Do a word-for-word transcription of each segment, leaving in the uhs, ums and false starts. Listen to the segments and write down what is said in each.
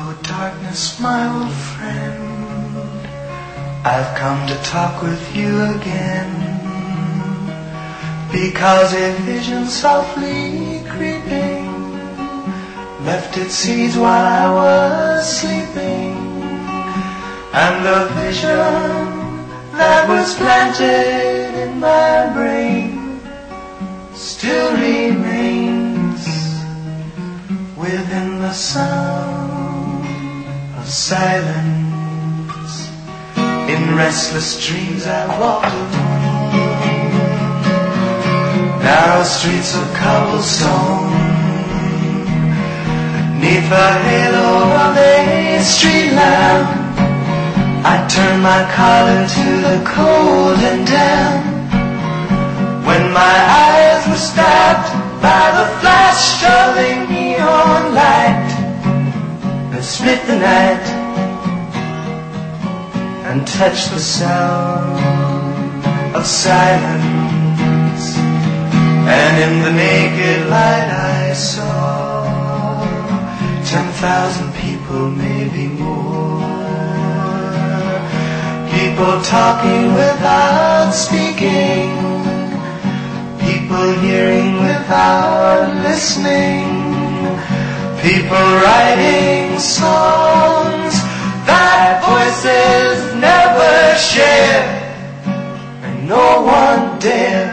Oh, darkness, my old friend, I've come to talk with you again, because a vision softly creeping left its seeds while I was sleeping, and the vision that was planted in my brain still remains within the sound of silence. In restless dreams I walked alone, narrow streets of cobblestone, neath the halo of a street lamp. I turned my collar to the cold and damp, when my eyes were stabbed by the flash of a neon light that split the night and touched the sound of silence. And in the naked light I saw ten thousand people, maybe more, people talking without speaking, people hearing without listening, people writing songs that voices never share, and no one dared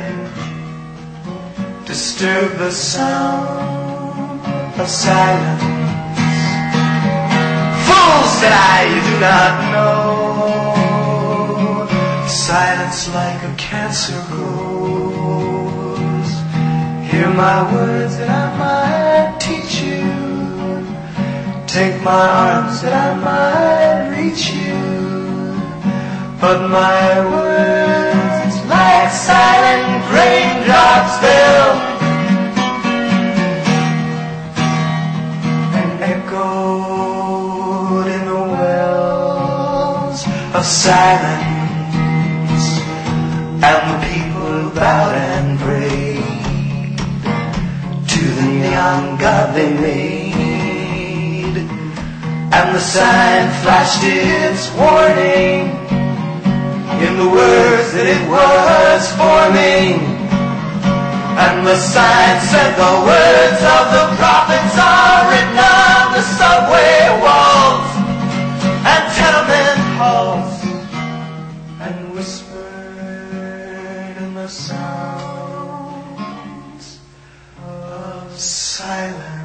disturb the sound of silence. Fools, said I, you do not know silence like a cancer grows. Hear my words that I might teach you, take my arms that I might reach you, but my words, like silent raindrops, fell and echoed in the wells of silence. And the people bowed and prayed to the neon god they made, and the sign flashed its warning in the words that it was forming. And the sign said the words of the prophets are written on the subway walls and tenement halls, and whispered in the sounds of silence.